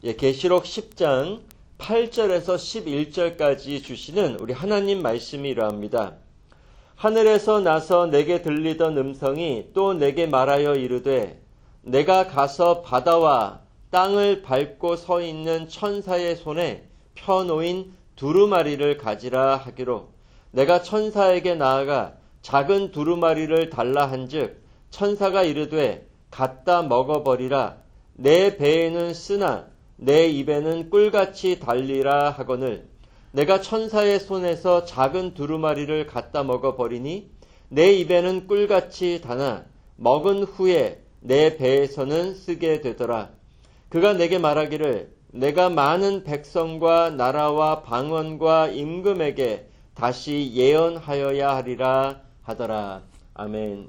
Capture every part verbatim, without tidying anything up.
예, 계시록 십 장 팔 절에서 십일 절까지 주시는 우리 하나님 말씀이 이러합니다. 하늘에서 나서 내게 들리던 음성이 또 내게 말하여 이르되 내가 가서 바다와 땅을 밟고 서 있는 천사의 손에 펴놓인 두루마리를 가지라 하기로 내가 천사에게 나아가 작은 두루마리를 달라 한즉 천사가 이르되 갖다 먹어버리라. 내 배에는 쓰나 내 입에는 꿀같이 달리라 하거늘 내가 천사의 손에서 작은 두루마리를 갖다 먹어버리니 내 입에는 꿀같이 다나 먹은 후에 내 배에서는 쓰게 되더라. 그가 내게 말하기를 내가 많은 백성과 나라와 방언과 임금에게 다시 예언하여야 하리라 하더라. 아멘.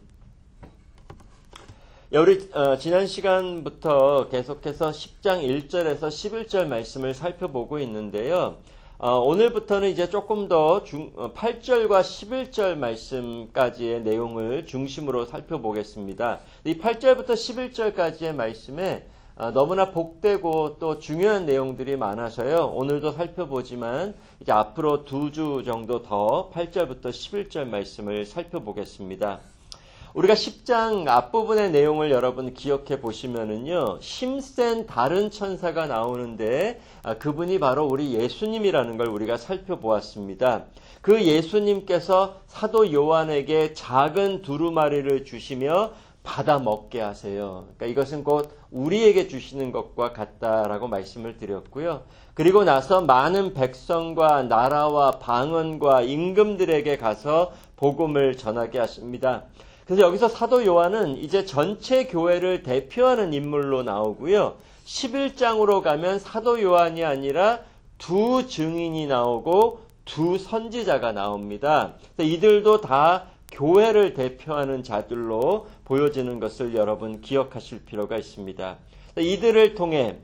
우리 어, 지난 시간부터 계속해서 십 장 일 절에서 십일 절 말씀을 살펴보고 있는데요. 어, 오늘부터는 이제 조금 더 중, 어, 팔 절과 십일 절 말씀까지의 내용을 중심으로 살펴보겠습니다. 이 팔 절부터 십일 절까지의 말씀에 어, 너무나 복되고 또 중요한 내용들이 많아서요. 오늘도 살펴보지만 이제 앞으로 두 주 정도 더 팔 절부터 십일 절 말씀을 살펴보겠습니다. 우리가 십 장 앞부분의 내용을 여러분 기억해 보시면은요, 힘센 다른 천사가 나오는데 아, 그분이 바로 우리 예수님이라는 걸 우리가 살펴보았습니다. 그 예수님께서 사도 요한에게 작은 두루마리를 주시며 받아 먹게 하세요. 그러니까 이것은 곧 우리에게 주시는 것과 같다라고 말씀을 드렸고요. 그리고 나서 많은 백성과 나라와 방언과 임금들에게 가서 복음을 전하게 하십니다. 그래서 여기서 사도 요한은 이제 전체 교회를 대표하는 인물로 나오고요. 십일 장으로 가면 사도 요한이 아니라 두 증인이 나오고 두 선지자가 나옵니다. 이들도 다 교회를 대표하는 자들로 보여지는 것을 여러분 기억하실 필요가 있습니다. 이들을 통해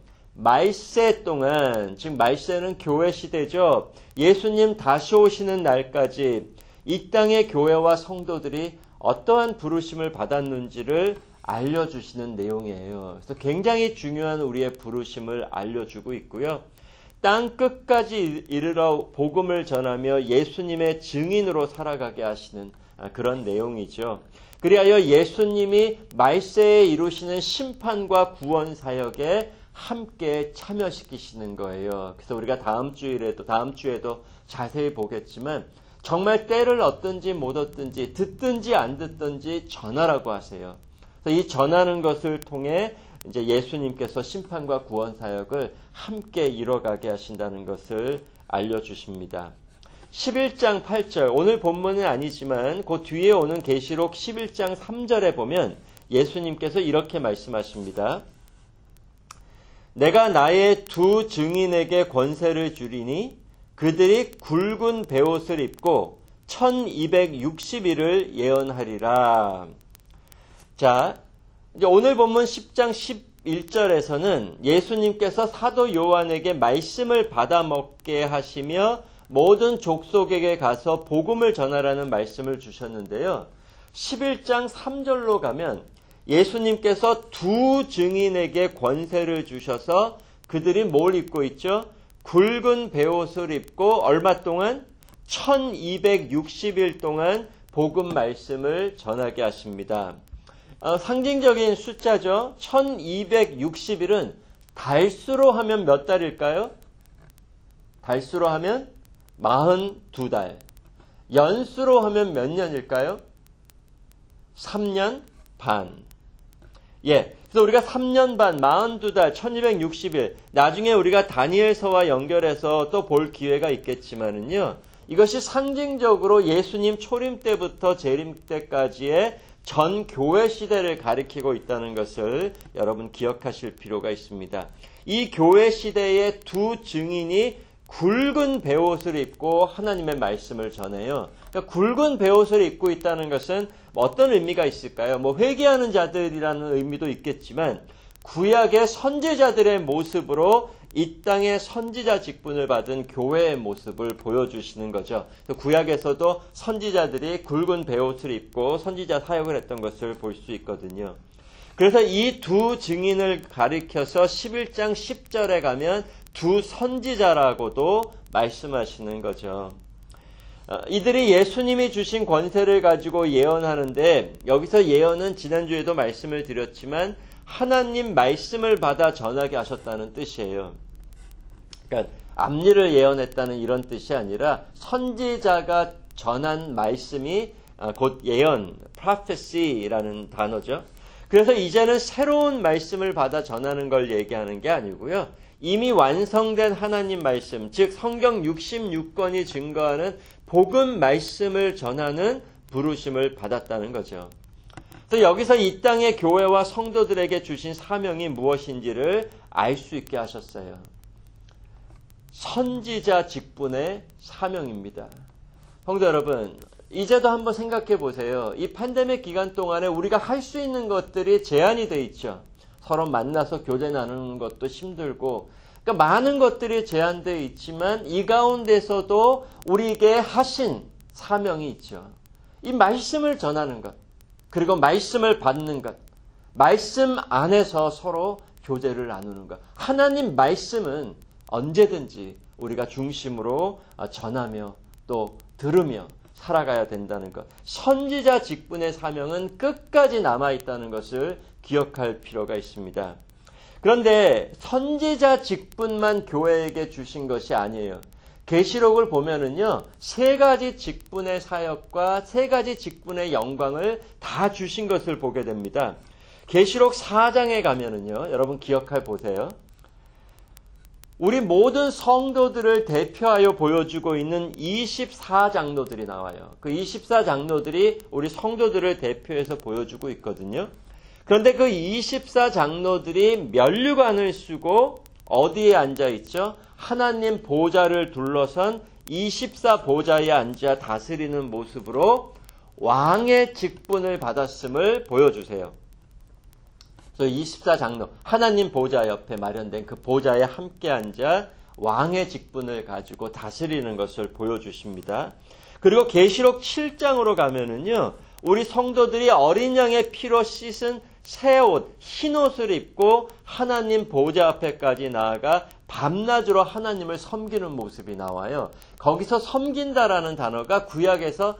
말세 동안, 즉 말세는 교회 시대죠. 예수님 다시 오시는 날까지 이 땅의 교회와 성도들이 어떠한 부르심을 받았는지를 알려주시는 내용이에요. 그래서 굉장히 중요한 우리의 부르심을 알려주고 있고요. 땅 끝까지 이르러 복음을 전하며 예수님의 증인으로 살아가게 하시는 그런 내용이죠. 그리하여 예수님이 말세에 이루시는 심판과 구원 사역에 함께 참여시키시는 거예요. 그래서 우리가 다음 주일에도 다음 주에도 자세히 보겠지만 정말 때를 얻든지 못 얻든지 듣든지 안 듣든지 전하라고 하세요. 그래서 이 전하는 것을 통해 이제 예수님께서 심판과 구원 사역을 함께 이뤄가게 하신다는 것을 알려주십니다. 십일 장 팔 절, 오늘 본문은 아니지만 그 뒤에 오는 계시록 십일 장 삼 절에 보면 예수님께서 이렇게 말씀하십니다. 내가 나의 두 증인에게 권세를 주리니 그들이 굵은 베옷을 입고 천이백육십 일을 예언하리라. 자, 이제 오늘 본문 십 장 십일 절에서는 예수님께서 사도 요한에게 말씀을 받아먹게 하시며 모든 족속에게 가서 복음을 전하라는 말씀을 주셨는데요. 십일 장 삼 절로 가면 예수님께서 두 증인에게 권세를 주셔서 그들이 뭘 입고 있죠? 굵은 베옷을 입고 얼마 동안? 천이백육십 일 동안 복음 말씀을 전하게 하십니다. 어, 상징적인 숫자죠. 천이백육십 일은 달수로 하면 몇 달일까요? 달수로 하면 사십이 달. 연수로 하면 몇 년일까요? 삼 년 반. 예. 그래서 우리가 삼 년 반, 사십이 달, 천이백육십 일, 나중에 우리가 다니엘서와 연결해서 또 볼 기회가 있겠지만은요, 이것이 상징적으로 예수님 초림 때부터 재림 때까지의 전 교회 시대를 가리키고 있다는 것을 여러분 기억하실 필요가 있습니다. 이 교회 시대의 두 증인이 굵은 베옷을 입고 하나님의 말씀을 전해요. 그러니까 굵은 베옷을 입고 있다는 것은 어떤 의미가 있을까요? 뭐 회개하는 자들이라는 의미도 있겠지만 구약의 선지자들의 모습으로 이 땅의 선지자 직분을 받은 교회의 모습을 보여주시는 거죠. 구약에서도 선지자들이 굵은 베옷을 입고 선지자 사역을 했던 것을 볼 수 있거든요. 그래서 이 두 증인을 가리켜서 십일 장 십 절에 가면 두 선지자라고도 말씀하시는 거죠. 이들이 예수님이 주신 권세를 가지고 예언하는데, 여기서 예언은 지난주에도 말씀을 드렸지만 하나님 말씀을 받아 전하게 하셨다는 뜻이에요. 그러니까 앞일을 예언했다는 이런 뜻이 아니라 선지자가 전한 말씀이 곧 예언, prophecy라는 단어죠. 그래서 이제는 새로운 말씀을 받아 전하는 걸 얘기하는 게 아니고요. 이미 완성된 하나님 말씀, 즉 성경 육십육 권이 증거하는 복음 말씀을 전하는 부르심을 받았다는 거죠. 그래서 여기서 이 땅의 교회와 성도들에게 주신 사명이 무엇인지를 알 수 있게 하셨어요. 선지자 직분의 사명입니다. 성도 여러분, 이제도 한번 생각해 보세요. 이 팬데믹 기간 동안에 우리가 할 수 있는 것들이 제한이 돼 있죠. 서로 만나서 교제 나누는 것도 힘들고, 그러니까 많은 것들이 제한되어 있지만 이 가운데서도 우리에게 하신 사명이 있죠. 이 말씀을 전하는 것, 그리고 말씀을 받는 것, 말씀 안에서 서로 교제를 나누는 것. 하나님 말씀은 언제든지 우리가 중심으로 전하며 또 들으며 살아가야 된다는 것. 선지자 직분의 사명은 끝까지 남아있다는 것을 기억할 필요가 있습니다. 그런데 선지자 직분만 교회에게 주신 것이 아니에요. 계시록을 보면은요, 세 가지 직분의 사역과 세 가지 직분의 영광을 다 주신 것을 보게 됩니다. 계시록 사 장에 가면은요, 여러분 기억해 보세요. 우리 모든 성도들을 대표하여 보여주고 있는 이십사 장로들이 나와요. 그 이십사 장로들이 우리 성도들을 대표해서 보여주고 있거든요. 그런데 그 이십사 장로들이 면류관을 쓰고 어디에 앉아 있죠? 하나님 보좌를 둘러선 이십사 보좌에 앉아 다스리는 모습으로 왕의 직분을 받았음을 보여주세요. 그래서 이십사 장로, 하나님 보좌 옆에 마련된 그 보좌에 함께 앉아 왕의 직분을 가지고 다스리는 것을 보여주십니다. 그리고 계시록 칠 장으로 가면은요, 우리 성도들이 어린 양의 피로 씻은 새 옷, 흰 옷을 입고 하나님 보좌 앞에까지 나아가 밤낮으로 하나님을 섬기는 모습이 나와요. 거기서 섬긴다라는 단어가 구약에서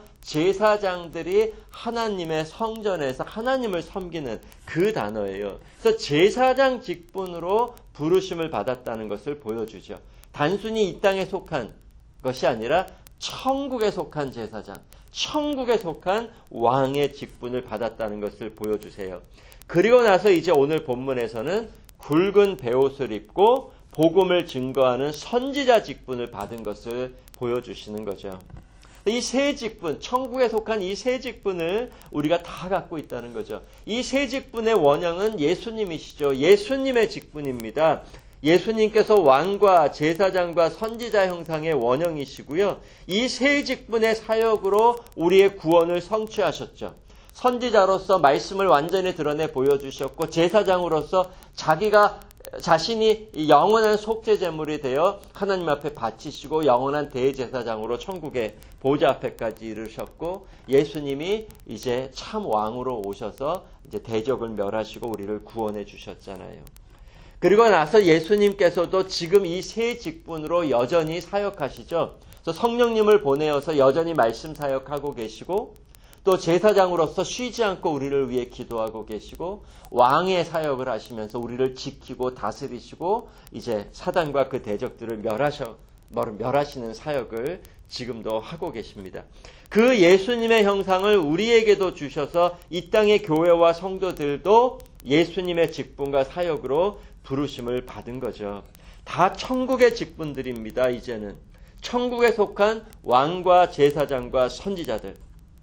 제사장들이 하나님의 성전에서 하나님을 섬기는 그 단어예요. 그래서 제사장 직분으로 부르심을 받았다는 것을 보여주죠. 단순히 이 땅에 속한 것이 아니라 천국에 속한 제사장, 천국에 속한 왕의 직분을 받았다는 것을 보여주세요. 그리고 나서 이제 오늘 본문에서는 굵은 베옷을 입고 복음을 증거하는 선지자 직분을 받은 것을 보여주시는 거죠. 이 세 직분, 천국에 속한 이 세 직분을 우리가 다 갖고 있다는 거죠. 이 세 직분의 원형은 예수님이시죠. 예수님의 직분입니다. 예수님께서 왕과 제사장과 선지자 형상의 원형이시고요. 이 세 직분의 사역으로 우리의 구원을 성취하셨죠. 선지자로서 말씀을 완전히 드러내 보여주셨고, 제사장으로서 자기가 자신이 영원한 속죄 제물이 되어 하나님 앞에 바치시고 영원한 대제사장으로 천국의 보좌 앞에까지 이르셨고, 예수님이 이제 참 왕으로 오셔서 이제 대적을 멸하시고 우리를 구원해 주셨잖아요. 그리고 나서 예수님께서도 지금 이 세 직분으로 여전히 사역하시죠. 그래서 성령님을 보내어서 여전히 말씀 사역하고 계시고, 또 제사장으로서 쉬지 않고 우리를 위해 기도하고 계시고, 왕의 사역을 하시면서 우리를 지키고 다스리시고 이제 사단과 그 대적들을 멸하셔, 멸하시는 사역을 지금도 하고 계십니다. 그 예수님의 형상을 우리에게도 주셔서 이 땅의 교회와 성도들도 예수님의 직분과 사역으로 부르심을 받은 거죠. 다 천국의 직분들입니다. 이제는 천국에 속한 왕과 제사장과 선지자들.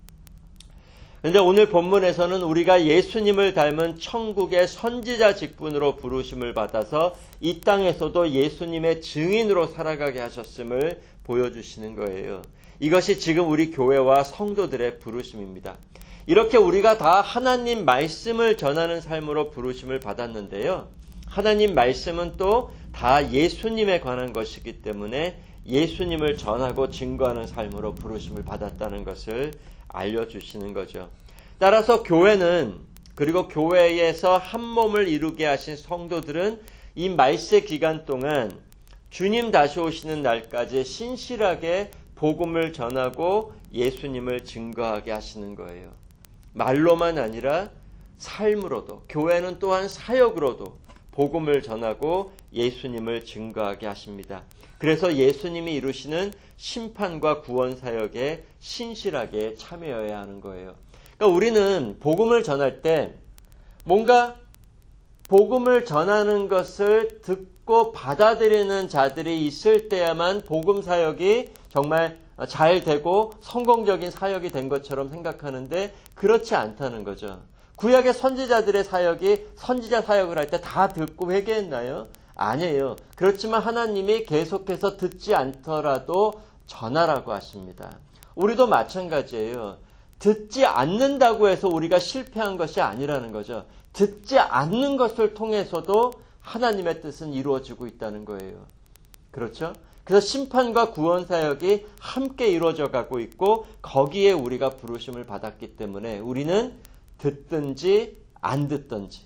그런데 오늘 본문에서는 우리가 예수님을 닮은 천국의 선지자 직분으로 부르심을 받아서 이 땅에서도 예수님의 증인으로 살아가게 하셨음을 보여주시는 거예요. 이것이 지금 우리 교회와 성도들의 부르심입니다. 이렇게 우리가 다 하나님 말씀을 전하는 삶으로 부르심을 받았는데요. 하나님 말씀은 또 다 예수님에 관한 것이기 때문에 예수님을 전하고 증거하는 삶으로 부르심을 받았다는 것을 알려주시는 거죠. 따라서 교회는 그리고 교회에서 한 몸을 이루게 하신 성도들은 이 말세 기간 동안 주님 다시 오시는 날까지 신실하게 복음을 전하고 예수님을 증거하게 하시는 거예요. 말로만 아니라 삶으로도, 교회는 또한 사역으로도 복음을 전하고 예수님을 증거하게 하십니다. 그래서 예수님이 이루시는 심판과 구원 사역에 신실하게 참여해야 하는 거예요. 그러니까 우리는 복음을 전할 때 뭔가 복음을 전하는 것을 듣고 받아들이는 자들이 있을 때야만 복음 사역이 정말 잘 되고 성공적인 사역이 된 것처럼 생각하는데 그렇지 않다는 거죠. 구약의 선지자들의 사역이 선지자 사역을 할 때 다 듣고 회개했나요? 아니에요. 그렇지만 하나님이 계속해서 듣지 않더라도 전하라고 하십니다. 우리도 마찬가지예요. 듣지 않는다고 해서 우리가 실패한 것이 아니라는 거죠. 듣지 않는 것을 통해서도 하나님의 뜻은 이루어지고 있다는 거예요. 그렇죠? 그래서 심판과 구원 사역이 함께 이루어져 가고 있고 거기에 우리가 부르심을 받았기 때문에 우리는 듣든지 안 듣든지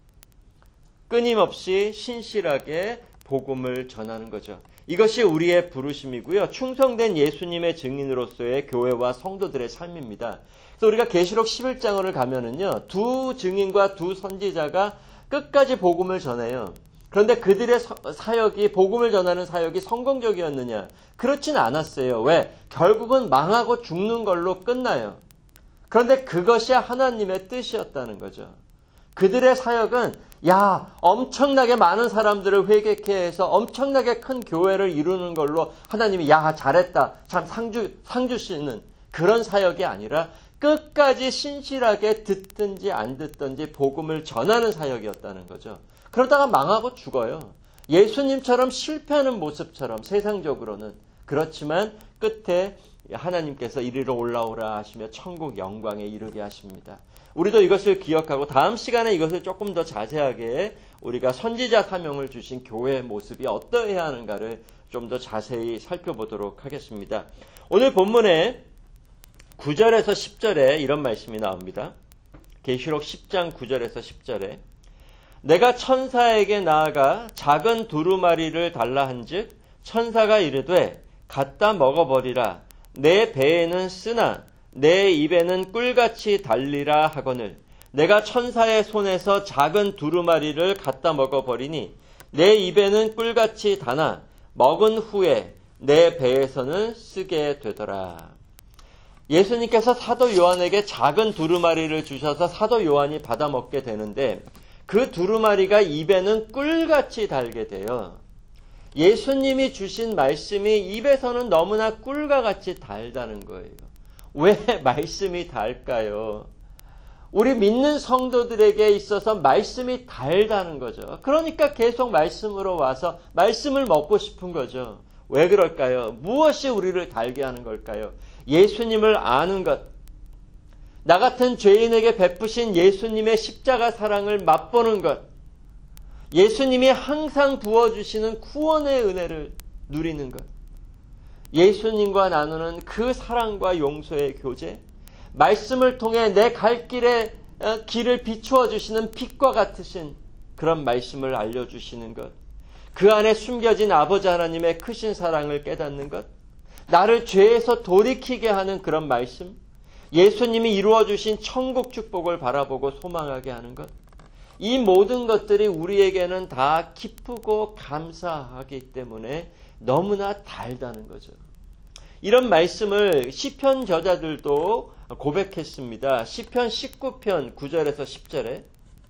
끊임없이 신실하게 복음을 전하는 거죠. 이것이 우리의 부르심이고요. 충성된 예수님의 증인으로서의 교회와 성도들의 삶입니다. 그래서 우리가 계시록 십일 장을 가면은요, 두 증인과 두 선지자가 끝까지 복음을 전해요. 그런데 그들의 사역이, 복음을 전하는 사역이 성공적이었느냐? 그렇진 않았어요. 왜? 결국은 망하고 죽는 걸로 끝나요. 그런데 그것이 하나님의 뜻이었다는 거죠. 그들의 사역은 야, 엄청나게 많은 사람들을 회개케 해서 엄청나게 큰 교회를 이루는 걸로 하나님이 야, 잘했다. 참 상주, 상 주시는 그런 사역이 아니라 끝까지 신실하게 듣든지 안 듣든지 복음을 전하는 사역이었다는 거죠. 그러다가 망하고 죽어요. 예수님처럼 실패하는 모습처럼 세상적으로는. 그렇지만 끝에 하나님께서 이리로 올라오라 하시며 천국 영광에 이르게 하십니다. 우리도 이것을 기억하고 다음 시간에 이것을 조금 더 자세하게 우리가 선지자 사명을 주신 교회의 모습이 어떠해야 하는가를 좀 더 자세히 살펴보도록 하겠습니다. 오늘 본문에 구 절에서 십 절에 이런 말씀이 나옵니다. 계시록 십 장 구 절에서 십 절에 내가 천사에게 나아가 작은 두루마리를 달라 한즉 천사가 이르되 갖다 먹어버리라. 내 배에는 쓰나 내 입에는 꿀같이 달리라 하거늘 내가 천사의 손에서 작은 두루마리를 갖다 먹어버리니 내 입에는 꿀같이 다나 먹은 후에 내 배에서는 쓰게 되더라. 예수님께서 사도 요한에게 작은 두루마리를 주셔서 사도 요한이 받아 먹게 되는데 그 두루마리가 입에는 꿀같이 달게 돼요. 예수님이 주신 말씀이 입에서는 너무나 꿀과 같이 달다는 거예요. 왜 말씀이 달까요? 우리 믿는 성도들에게 있어서 말씀이 달다는 거죠. 그러니까 계속 말씀으로 와서 말씀을 먹고 싶은 거죠. 왜 그럴까요? 무엇이 우리를 달게 하는 걸까요? 예수님을 아는 것. 나 같은 죄인에게 베푸신 예수님의 십자가 사랑을 맛보는 것. 예수님이 항상 부어주시는 구원의 은혜를 누리는 것. 예수님과 나누는 그 사랑과 용서의 교제, 말씀을 통해 내 갈 길에 길을 비추어 주시는 빛과 같으신 그런 말씀을 알려주시는 것, 그 안에 숨겨진 아버지 하나님의 크신 사랑을 깨닫는 것, 나를 죄에서 돌이키게 하는 그런 말씀, 예수님이 이루어 주신 천국 축복을 바라보고 소망하게 하는 것, 이 모든 것들이 우리에게는 다 기쁘고 감사하기 때문에 너무나 달다는 거죠. 이런 말씀을 시편 저자들도 고백했습니다. 시편 십구 편 구 절에서 십 절에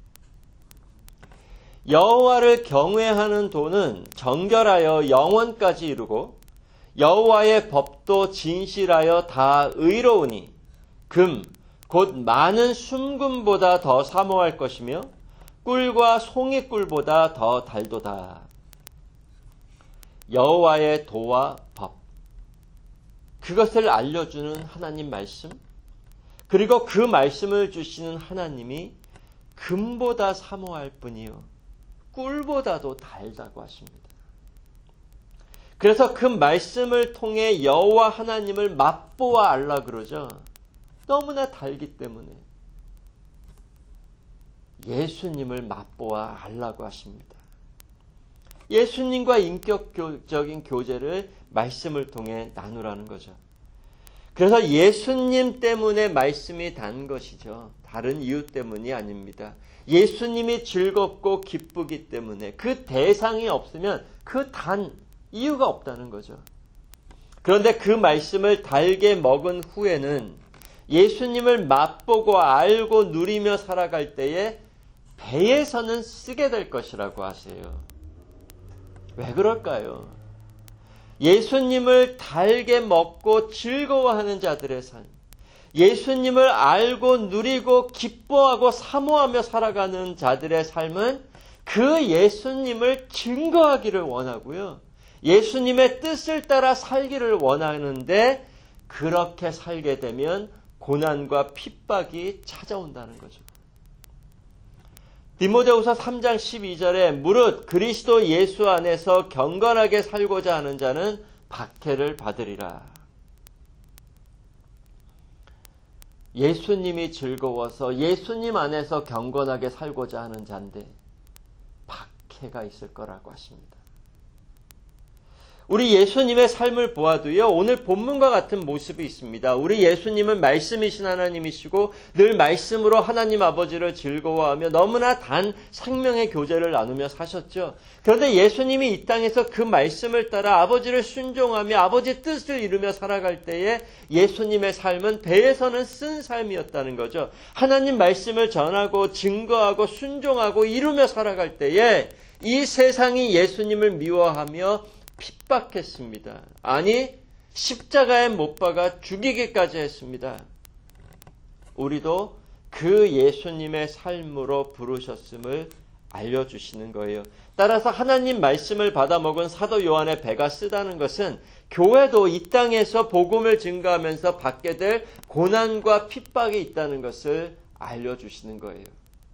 여호와를 경외하는 도는 정결하여 영원까지 이루고 여호와의 법도 진실하여 다 의로우니 금 곧 많은 순금보다 더 사모할 것이며 꿀과 송이꿀보다 더 달도다. 여호와의 도와 법, 그것을 알려주는 하나님 말씀, 그리고 그 말씀을 주시는 하나님이 금보다 사모할 뿐이요 꿀보다도 달다고 하십니다. 그래서 그 말씀을 통해 여호와 하나님을 맛보아 알라 그러죠. 너무나 달기 때문에. 예수님을 맛보아 알라고 하십니다. 예수님과 인격적인 교제를 말씀을 통해 나누라는 거죠. 그래서 예수님 때문에 말씀이 단 것이죠. 다른 이유 때문이 아닙니다. 예수님이 즐겁고 기쁘기 때문에 그 대상이 없으면 그 단 이유가 없다는 거죠. 그런데 그 말씀을 달게 먹은 후에는 예수님을 맛보고 알고 누리며 살아갈 때에 배에서는 쓰게 될 것이라고 하세요. 왜 그럴까요? 예수님을 달게 먹고 즐거워하는 자들의 삶, 예수님을 알고 누리고 기뻐하고 사모하며 살아가는 자들의 삶은 그 예수님을 증거하기를 원하고요. 예수님의 뜻을 따라 살기를 원하는데 그렇게 살게 되면 고난과 핍박이 찾아온다는 거죠. 디모데후서 삼 장 십이 절에 무릇 그리스도 예수 안에서 경건하게 살고자 하는 자는 박해를 받으리라. 예수님이 즐거워서 예수님 안에서 경건하게 살고자 하는 자인데 박해가 있을 거라고 하십니다. 우리 예수님의 삶을 보아도요, 오늘 본문과 같은 모습이 있습니다. 우리 예수님은 말씀이신 하나님이시고 늘 말씀으로 하나님 아버지를 즐거워하며 너무나 단 생명의 교제를 나누며 사셨죠. 그런데 예수님이 이 땅에서 그 말씀을 따라 아버지를 순종하며 아버지 뜻을 이루며 살아갈 때에 예수님의 삶은 배에서는 쓴 삶이었다는 거죠. 하나님 말씀을 전하고 증거하고 순종하고 이루며 살아갈 때에 이 세상이 예수님을 미워하며 핍박했습니다. 아니, 십자가에 못 박아 죽이기까지 했습니다. 우리도 그 예수님의 삶으로 부르셨음을 알려주시는 거예요. 따라서 하나님 말씀을 받아먹은 사도 요한의 배가 쓰다는 것은 교회도 이 땅에서 복음을 증거하면서 받게 될 고난과 핍박이 있다는 것을 알려주시는 거예요.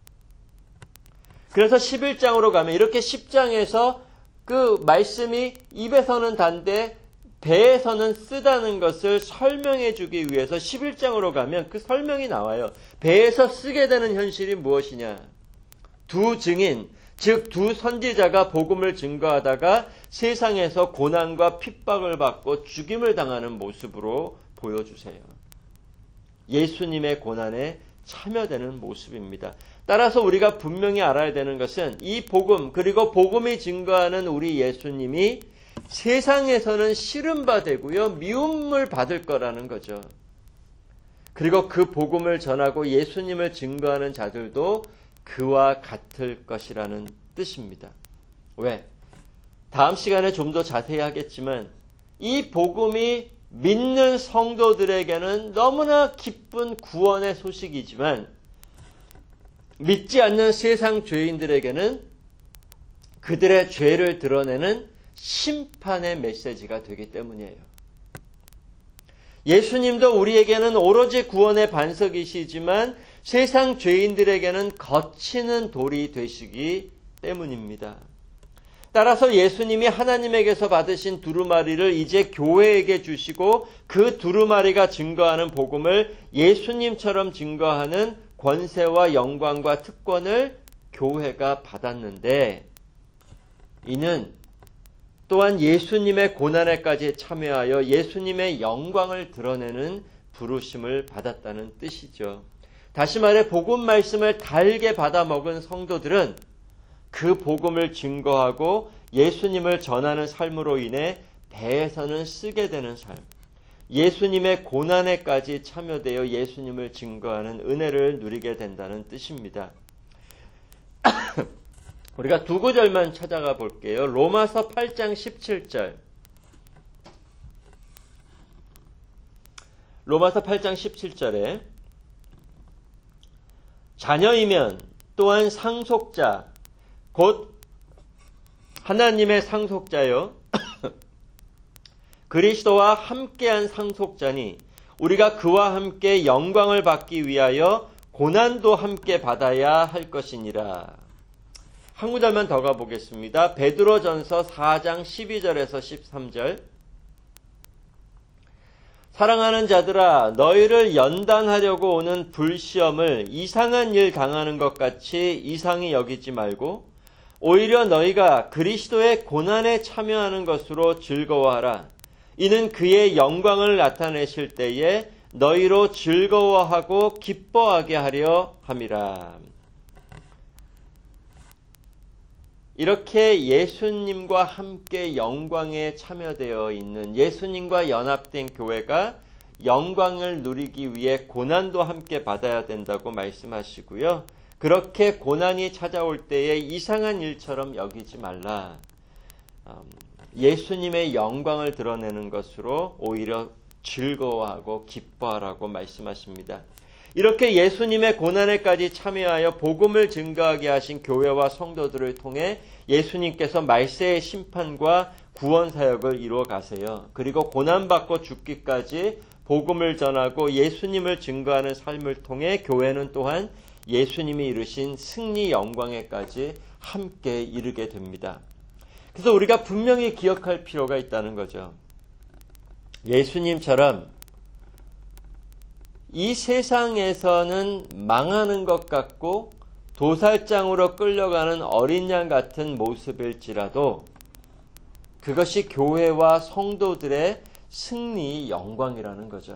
그래서 십일 장으로 가면 이렇게 십 장에서 그 말씀이 입에서는 단데 배에서는 쓰다는 것을 설명해 주기 위해서 십일 장으로 가면 그 설명이 나와요. 배에서 쓰게 되는 현실이 무엇이냐? 두 증인, 즉 두 선지자가 복음을 증거하다가 세상에서 고난과 핍박을 받고 죽임을 당하는 모습으로 보여주세요. 예수님의 고난에 참여되는 모습입니다. 따라서 우리가 분명히 알아야 되는 것은 이 복음, 그리고 복음이 증거하는 우리 예수님이 세상에서는 싫음받되고요, 미움을 받을 거라는 거죠. 그리고 그 복음을 전하고 예수님을 증거하는 자들도 그와 같을 것이라는 뜻입니다. 왜? 다음 시간에 좀 더 자세히 하겠지만 이 복음이 믿는 성도들에게는 너무나 기쁜 구원의 소식이지만 믿지 않는 세상 죄인들에게는 그들의 죄를 드러내는 심판의 메시지가 되기 때문이에요. 예수님도 우리에게는 오로지 구원의 반석이시지만 세상 죄인들에게는 거치는 돌이 되시기 때문입니다. 따라서 예수님이 하나님에게서 받으신 두루마리를 이제 교회에게 주시고 그 두루마리가 증거하는 복음을 예수님처럼 증거하는 권세와 영광과 특권을 교회가 받았는데 이는 또한 예수님의 고난에까지 참여하여 예수님의 영광을 드러내는 부르심을 받았다는 뜻이죠. 다시 말해 복음 말씀을 달게 받아 먹은 성도들은 그 복음을 증거하고 예수님을 전하는 삶으로 인해 배에서는 쓰게 되는 삶, 예수님의 고난에까지 참여되어 예수님을 증거하는 은혜를 누리게 된다는 뜻입니다. 우리가 두 구절만 찾아가 볼게요. 로마서 팔 장 십칠 절. 로마서 팔 장 십칠 절에 자녀이면 또한 상속자 곧 하나님의 상속자요 그리스도와 함께한 상속자니 우리가 그와 함께 영광을 받기 위하여 고난도 함께 받아야 할 것이니라. 한 구절만 더 가보겠습니다. 베드로전서 사 장 십이 절에서 십삼 절. 사랑하는 자들아, 너희를 연단하려고 오는 불시험을 이상한 일 당하는 것 같이 이상히 여기지 말고 오히려 너희가 그리스도의 고난에 참여하는 것으로 즐거워하라. 이는 그의 영광을 나타내실 때에 너희로 즐거워하고 기뻐하게 하려 함이라. 이렇게 예수님과 함께 영광에 참여되어 있는, 예수님과 연합된 교회가 영광을 누리기 위해 고난도 함께 받아야 된다고 말씀하시고요. 그렇게 고난이 찾아올 때에 이상한 일처럼 여기지 말라. 예수님의 영광을 드러내는 것으로 오히려 즐거워하고 기뻐하라고 말씀하십니다. 이렇게 예수님의 고난에까지 참여하여 복음을 증거하게 하신 교회와 성도들을 통해 예수님께서 말세의 심판과 구원 사역을 이루어 가세요. 그리고 고난받고 죽기까지 복음을 전하고 예수님을 증거하는 삶을 통해 교회는 또한 예수님이 이루신 승리 영광에까지 함께 이르게 됩니다. 그래서 우리가 분명히 기억할 필요가 있다는 거죠. 예수님처럼 이 세상에서는 망하는 것 같고 도살장으로 끌려가는 어린 양 같은 모습일지라도 그것이 교회와 성도들의 승리 영광이라는 거죠.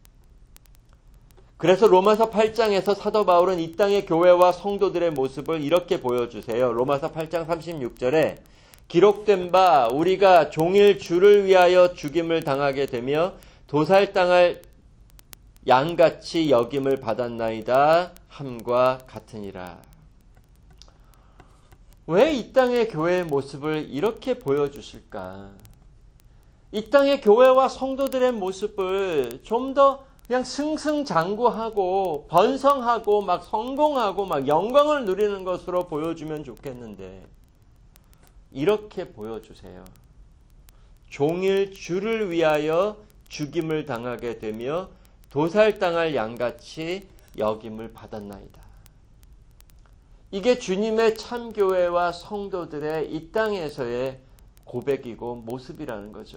그래서 로마서 팔 장에서 사도 바울은 이 땅의 교회와 성도들의 모습을 이렇게 보여주세요. 로마서 팔 장 삼십육 절에 기록된 바 우리가 종일 주를 위하여 죽임을 당하게 되며 도살당할 양같이 여김을 받았나이다 함과 같으니라. 왜 이 땅의 교회의 모습을 이렇게 보여주실까? 이 땅의 교회와 성도들의 모습을 좀 더 그냥 승승장구하고 번성하고 막 성공하고 막 영광을 누리는 것으로 보여주면 좋겠는데 이렇게 보여주세요. 종일 주를 위하여 죽임을 당하게 되며 도살당할 양같이 여김을 받았나이다. 이게 주님의 참교회와 성도들의 이 땅에서의 고백이고 모습이라는 거죠.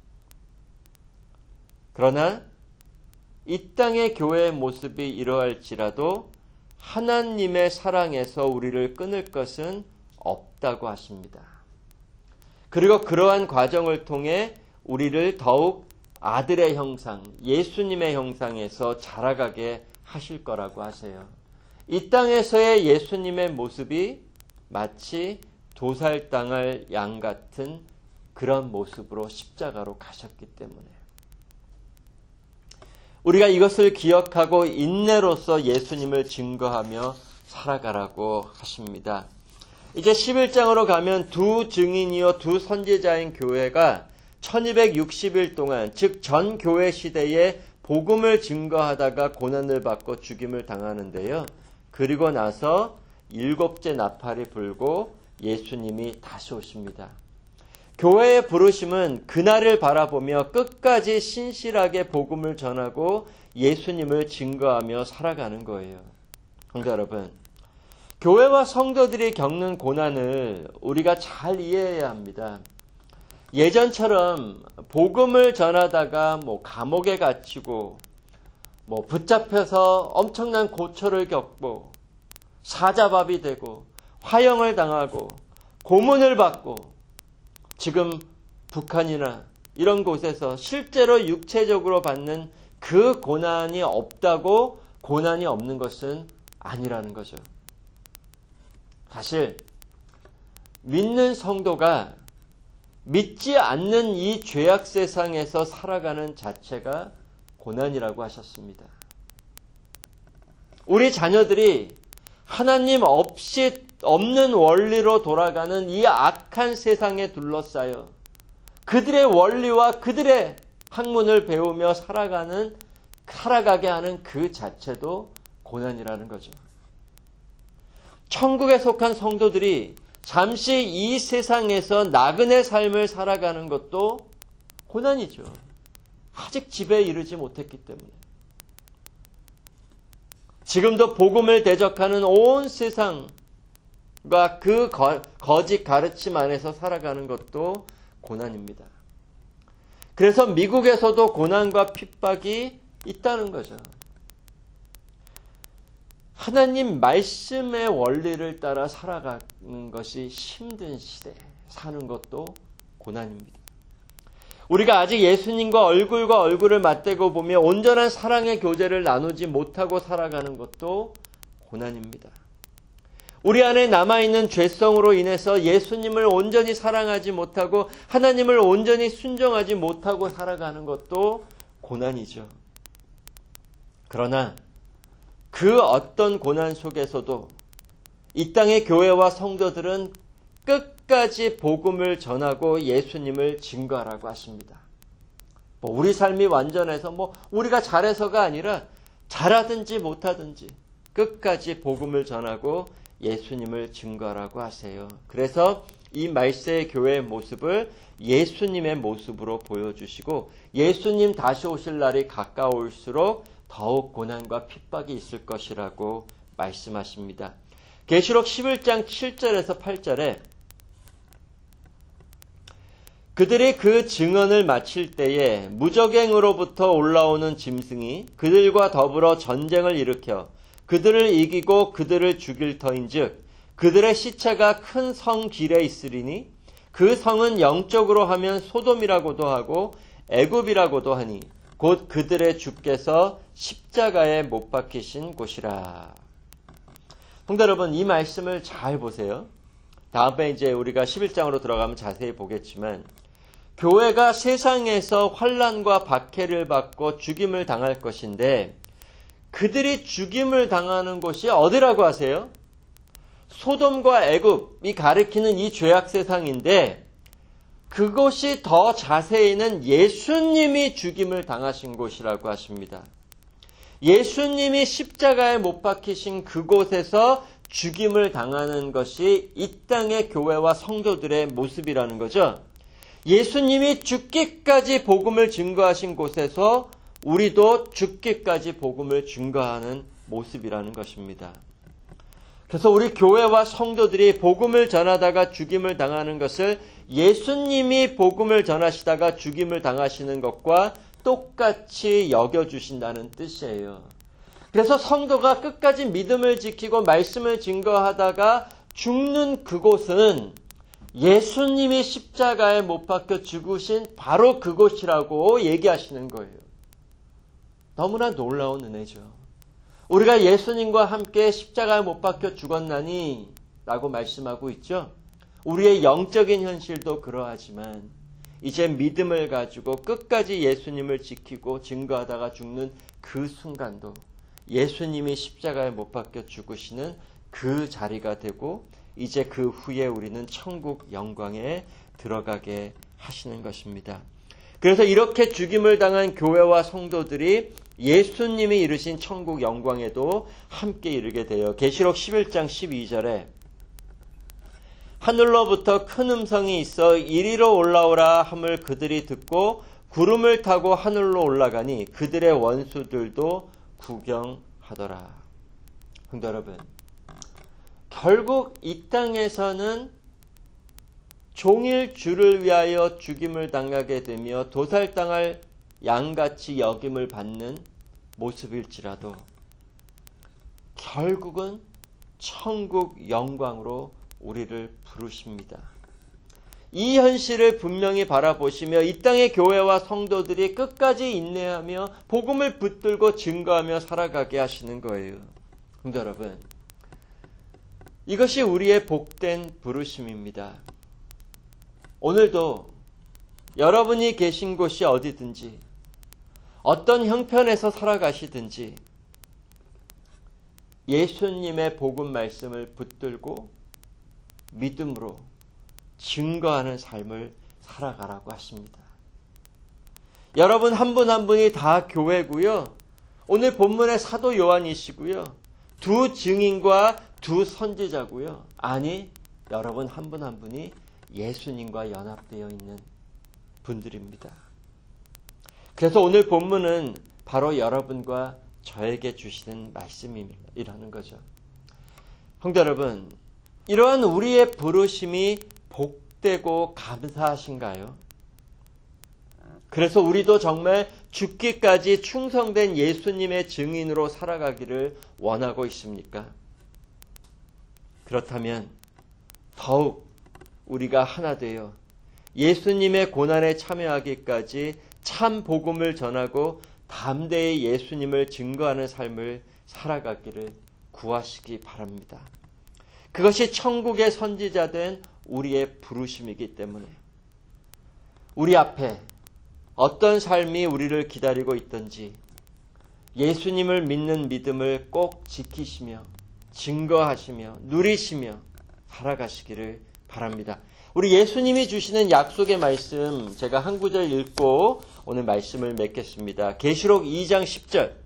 그러나 이 땅의 교회의 모습이 이러할지라도 하나님의 사랑에서 우리를 끊을 것은 없다고 하십니다. 그리고 그러한 과정을 통해 우리를 더욱 아들의 형상, 예수님의 형상에서 자라가게 하실 거라고 하세요. 이 땅에서의 예수님의 모습이 마치 도살당할 양 같은 그런 모습으로 십자가로 가셨기 때문에 우리가 이것을 기억하고 인내로서 예수님을 증거하며 살아가라고 하십니다. 이제 십일 장으로 가면 두 증인이요 두 선지자인 교회가 천이백육십 일 동안 즉 전 교회 시대에 복음을 증거하다가 고난을 받고 죽임을 당하는데요. 그리고 나서 일곱째 나팔이 불고 예수님이 다시 오십니다. 교회의 부르심은 그날을 바라보며 끝까지 신실하게 복음을 전하고 예수님을 증거하며 살아가는 거예요. 성도 여러분, 교회와 성도들이 겪는 고난을 우리가 잘 이해해야 합니다. 예전처럼 복음을 전하다가 뭐 감옥에 갇히고 뭐 붙잡혀서 엄청난 고초를 겪고 사자밥이 되고 화형을 당하고 고문을 받고 지금 북한이나 이런 곳에서 실제로 육체적으로 받는 그 고난이 없다고 고난이 없는 것은 아니라는 거죠. 사실 믿는 성도가 믿지 않는 이 죄악 세상에서 살아가는 자체가 고난이라고 하셨습니다. 우리 자녀들이 하나님 없이 없는 원리로 돌아가는 이 악한 세상에 둘러싸여 그들의 원리와 그들의 학문을 배우며 살아가는, 살아가게 하는 그 자체도 고난이라는 거죠. 천국에 속한 성도들이 잠시 이 세상에서 나그네 삶을 살아가는 것도 고난이죠. 아직 집에 이르지 못했기 때문에. 지금도 복음을 대적하는 온 세상과 그 거, 거짓 가르침 안에서 살아가는 것도 고난입니다. 그래서 미국에서도 고난과 핍박이 있다는 거죠. 하나님 말씀의 원리를 따라 살아가는 것이 힘든 시대에 사는 것도 고난입니다. 우리가 아직 예수님과 얼굴과 얼굴을 맞대고 보며 온전한 사랑의 교제를 나누지 못하고 살아가는 것도 고난입니다. 우리 안에 남아있는 죄성으로 인해서 예수님을 온전히 사랑하지 못하고 하나님을 온전히 순종하지 못하고 살아가는 것도 고난이죠. 그러나 그 어떤 고난 속에서도 이 땅의 교회와 성도들은 끝까지 복음을 전하고 예수님을 증거하라고 하십니다. 뭐 우리 삶이 완전해서 뭐 우리가 잘해서가 아니라 잘하든지 못하든지 끝까지 복음을 전하고 예수님을 증거하라고 하세요. 그래서 이 말세의 교회의 모습을 예수님의 모습으로 보여주시고 예수님 다시 오실 날이 가까울수록 더욱 고난과 핍박이 있을 것이라고 말씀하십니다. 계시록 십일 장 칠 절에서 팔 절에 그들이 그 증언을 마칠 때에 무적행으로부터 올라오는 짐승이 그들과 더불어 전쟁을 일으켜 그들을 이기고 그들을 죽일 터인즉 그들의 시체가 큰 성 길에 있으리니 그 성은 영적으로 하면 소돔이라고도 하고 애굽이라고도 하니 곧 그들의 주께서 십자가에 못 박히신 곳이라. 성도 여러분, 이 말씀을 잘 보세요. 다음에 이제 우리가 십일 장으로 들어가면 자세히 보겠지만 교회가 세상에서 환난과 박해를 받고 죽임을 당할 것인데 그들이 죽임을 당하는 곳이 어디라고 하세요? 소돔과 애굽이 가리키는 이 죄악 세상인데 그곳이 더 자세히는 예수님이 죽임을 당하신 곳이라고 하십니다. 예수님이 십자가에 못 박히신 그곳에서 죽임을 당하는 것이 이 땅의 교회와 성도들의 모습이라는 거죠. 예수님이 죽기까지 복음을 증거하신 곳에서 우리도 죽기까지 복음을 증거하는 모습이라는 것입니다. 그래서 우리 교회와 성도들이 복음을 전하다가 죽임을 당하는 것을 예수님이 복음을 전하시다가 죽임을 당하시는 것과 똑같이 여겨주신다는 뜻이에요. 그래서 성도가 끝까지 믿음을 지키고 말씀을 증거하다가 죽는 그곳은 예수님이 십자가에 못 박혀 죽으신 바로 그곳이라고 얘기하시는 거예요. 너무나 놀라운 은혜죠. 우리가 예수님과 함께 십자가에 못 박혀 죽었나니 라고 말씀하고 있죠. 우리의 영적인 현실도 그러하지만 이제 믿음을 가지고 끝까지 예수님을 지키고 증거하다가 죽는 그 순간도 예수님이 십자가에 못 박혀 죽으시는 그 자리가 되고 이제 그 후에 우리는 천국 영광에 들어가게 하시는 것입니다. 그래서 이렇게 죽임을 당한 교회와 성도들이 예수님이 이루신 천국 영광에도 함께 이르게 돼요. 계시록 십일 장 십이 절에 하늘로부터 큰 음성이 있어 이리로 올라오라 함을 그들이 듣고 구름을 타고 하늘로 올라가니 그들의 원수들도 구경하더라. 성도 여러분, 결국 이 땅에서는 종일 주를 위하여 죽임을 당하게 되며 도살당할 양같이 여김을 받는 모습일지라도 결국은 천국 영광으로 우리를 부르십니다. 이 현실을 분명히 바라보시며 이 땅의 교회와 성도들이 끝까지 인내하며 복음을 붙들고 증거하며 살아가게 하시는 거예요. 성도 여러분, 이것이 우리의 복된 부르심입니다. 오늘도 여러분이 계신 곳이 어디든지 어떤 형편에서 살아가시든지 예수님의 복음 말씀을 붙들고 믿음으로 증거하는 삶을 살아가라고 하십니다. 여러분 한 분 한 분이 다 교회고요. 오늘 본문의 사도 요한이시고요. 두 증인과 두 선지자고요. 아니, 여러분 한 분 한 분이 예수님과 연합되어 있는 분들입니다. 그래서 오늘 본문은 바로 여러분과 저에게 주시는 말씀이라는 거죠. 성도 여러분, 이러한 우리의 부르심이 복되고 감사하신가요? 그래서 우리도 정말 죽기까지 충성된 예수님의 증인으로 살아가기를 원하고 있습니까? 그렇다면 더욱 우리가 하나 되어 예수님의 고난에 참여하기까지 참 복음을 전하고 담대히 예수님을 증거하는 삶을 살아가기를 구하시기 바랍니다. 그것이 천국의 선지자된 우리의 부르심이기 때문에 우리 앞에 어떤 삶이 우리를 기다리고 있든지 예수님을 믿는 믿음을 꼭 지키시며 증거하시며 누리시며 살아가시기를 바랍니다. 우리 예수님이 주시는 약속의 말씀 제가 한 구절 읽고 오늘 말씀을 맺겠습니다. 계시록 이 장 십 절.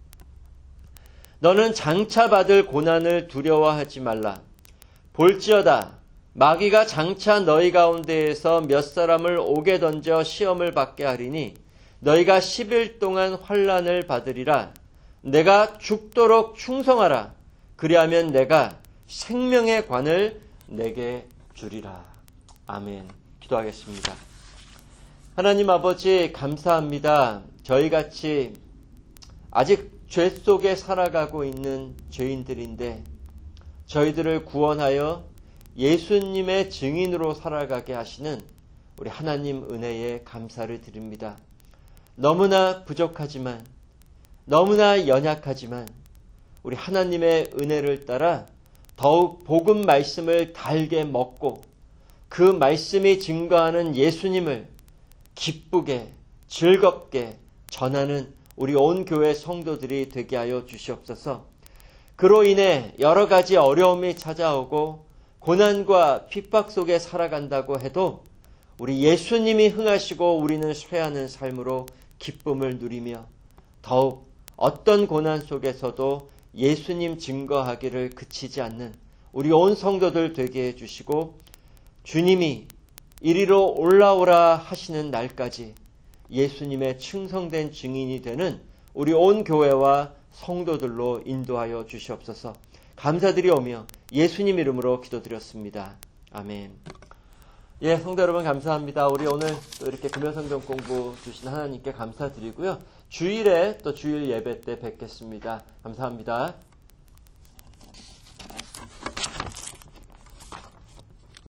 너는 장차 받을 고난을 두려워하지 말라. 볼지어다 마귀가 장차 너희 가운데에서 몇 사람을 옥에 던져 시험을 받게 하리니 너희가 십 일 동안 환난을 받으리라. 내가 죽도록 충성하라. 그리하면 내가 생명의 관을 내게 주리라. 아멘. 기도하겠습니다. 하나님 아버지 감사합니다. 저희같이 아직 죄 속에 살아가고 있는 죄인들인데 저희들을 구원하여 예수님의 증인으로 살아가게 하시는 우리 하나님 은혜에 감사를 드립니다. 너무나 부족하지만 너무나 연약하지만 우리 하나님의 은혜를 따라 더욱 복음 말씀을 달게 먹고 그 말씀이 증거하는 예수님을 기쁘게 즐겁게 전하는 우리 온 교회 성도들이 되게 하여 주시옵소서. 그로 인해 여러 가지 어려움이 찾아오고 고난과 핍박 속에 살아간다고 해도 우리 예수님이 흥하시고 우리는 쇠하는 삶으로 기쁨을 누리며 더욱 어떤 고난 속에서도 예수님 증거하기를 그치지 않는 우리 온 성도들 되게 해주시고 주님이 이리로 올라오라 하시는 날까지 예수님의 충성된 증인이 되는 우리 온 교회와 성도들로 인도하여 주시옵소서. 감사드리오며 예수님 이름으로 기도드렸습니다. 아멘. 예, 성도 여러분 감사합니다. 우리 오늘 또 이렇게 금요성경 공부 주신 하나님께 감사드리고요. 주일에 또 주일 예배 때 뵙겠습니다. 감사합니다.